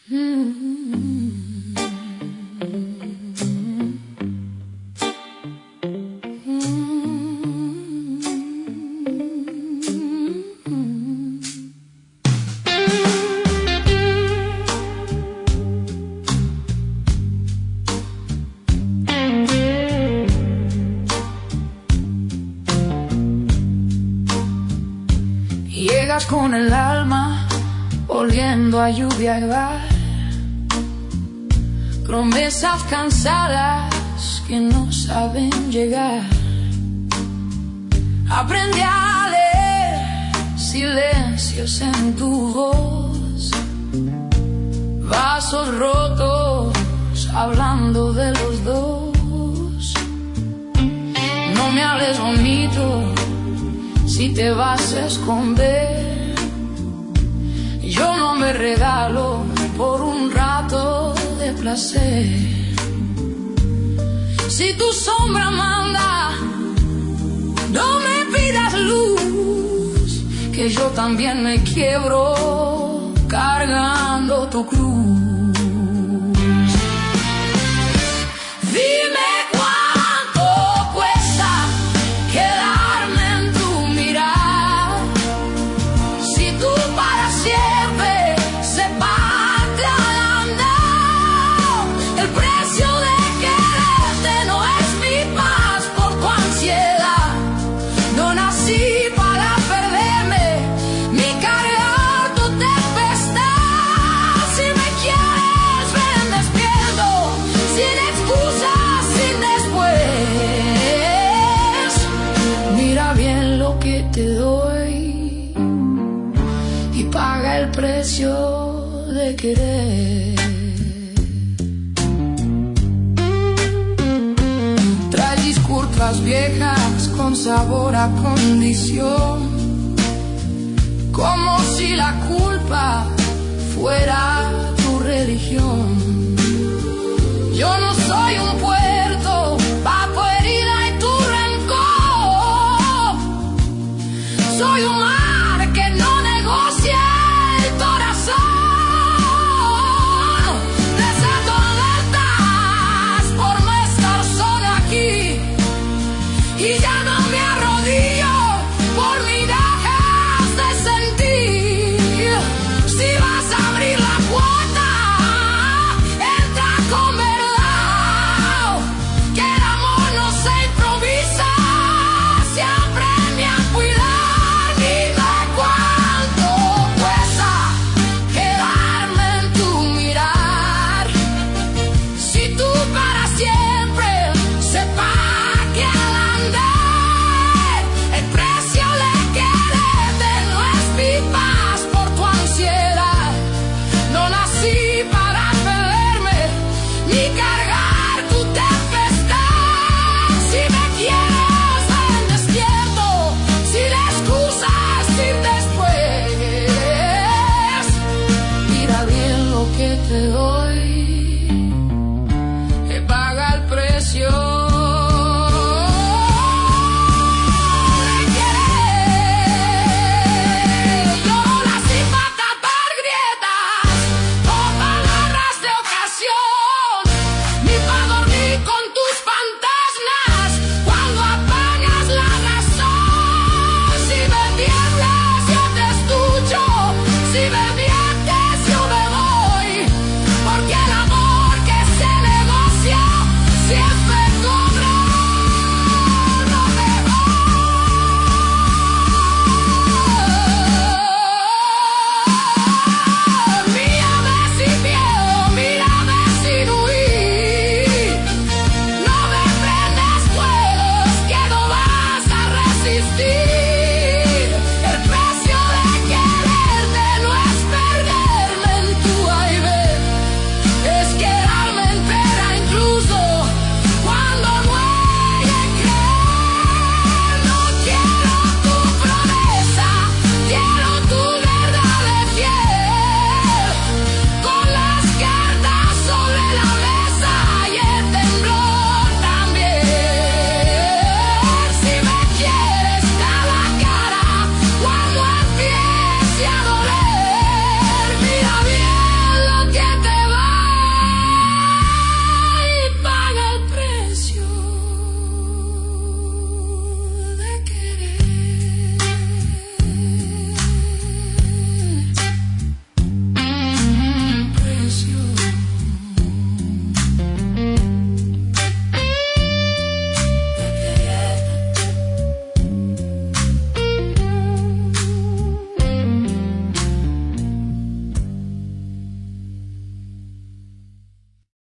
Llegas con el alma oliendo a lluvia y bar, promesas cansadas que no saben llegar. Aprendí a leer silencios en tu voz, vasos rotos hablando de los dos. No me hables bonito si te vas a esconder. Yo no me regalo por un rato de placer. Si tu sombra manda, no me pidas luz, que yo también me quiebro cargando tu cruz. Dime cuánto cuesta quedarme en tu mirar, si tú para siempre se parte al andar. El precio de quererte no es mi paz por tu ansiedad. No nací para perderme ni cargar tu tempestad. Si me quieres ven despierto, sin excusas, sin después. Mira bien lo que te doy y paga el precio de querer. Traes disculpas viejas con sabor a condición, como si la culpa fuera tu religión.